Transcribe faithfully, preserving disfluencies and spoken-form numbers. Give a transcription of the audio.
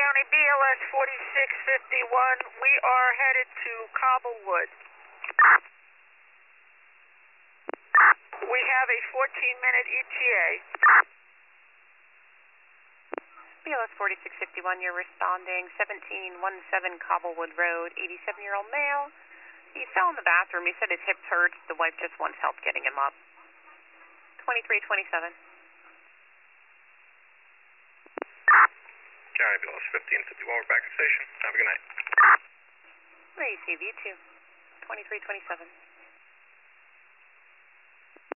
County B L S forty-six fifty-one. We are headed to Cobblewood. We have a fourteen minute E T A. B L S forty-six fifty-one, you're responding seventeen seventeen Cobblewood Road, eighty-seven year old male. He fell in the bathroom. He said his hips hurt. The wife just wants help getting him up. twenty-three twenty-seven. County B L S fifteen fifty-one, we're back at station. Have a good night. Receive you too. twenty-three twenty-seven.